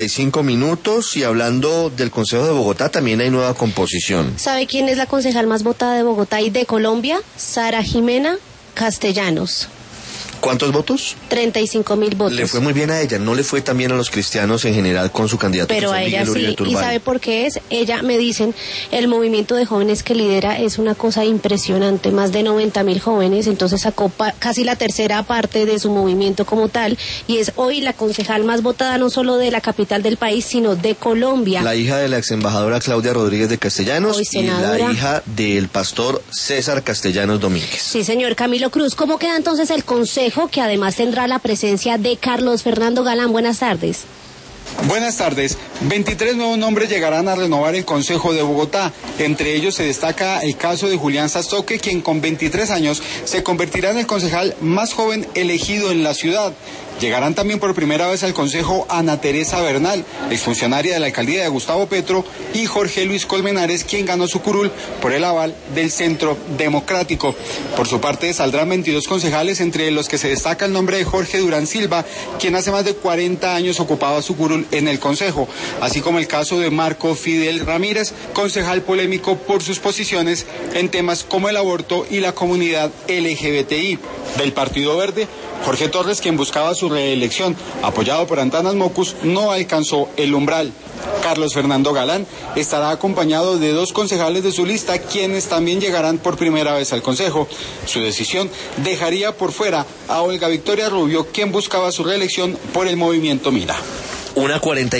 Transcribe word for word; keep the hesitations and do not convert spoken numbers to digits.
Cinco minutos y hablando del Consejo de Bogotá también hay nueva composición. ¿Sabe quién es la concejal más votada de Bogotá y de Colombia? Sara Jimena Castellanos. ¿Cuántos votos? treinta y cinco mil votos. Le fue muy bien a ella, no le fue tan bien a los cristianos en general con su candidato. Pero a ella sí, y ¿sabe por qué es? Ella, me dicen, el movimiento de jóvenes que lidera es una cosa impresionante, más de noventa mil jóvenes, entonces sacó pa- casi la tercera parte de su movimiento como tal, y es hoy la concejal más votada no solo de la capital del país, sino de Colombia. La hija de la ex embajadora Claudia Rodríguez de Castellanos y la hija del pastor César Castellanos Domínguez. Sí, señor Camilo Cruz. ¿Cómo queda entonces el consejo, que además tendrá la presencia de Carlos Fernando Galán? Buenas tardes. Buenas tardes. veintitrés nuevos nombres llegarán a renovar el Consejo de Bogotá. Entre ellos se destaca el caso de Julián Sastoque, quien con veintitrés años se convertirá en el concejal más joven elegido en la ciudad. Llegarán también por primera vez al Consejo Ana Teresa Bernal, exfuncionaria de la alcaldía de Gustavo Petro, y Jorge Luis Colmenares, quien ganó su curul por el aval del Centro Democrático. Por su parte, saldrán veintidós concejales, entre los que se destaca el nombre de Jorge Durán Silva, quien hace más de cuarenta años ocupaba su curul en el Consejo, así como el caso de Marco Fidel Ramírez, concejal polémico por sus posiciones en temas como el aborto y la comunidad L G B T I. Del Partido Verde, Jorge Torres, quien buscaba su reelección, apoyado por Antanas Mocus, no alcanzó el umbral. Carlos Fernando Galán estará acompañado de dos concejales de su lista, quienes también llegarán por primera vez al Consejo. Su decisión dejaría por fuera a Olga Victoria Rubio, quien buscaba su reelección por el movimiento Mira. Una cuarenta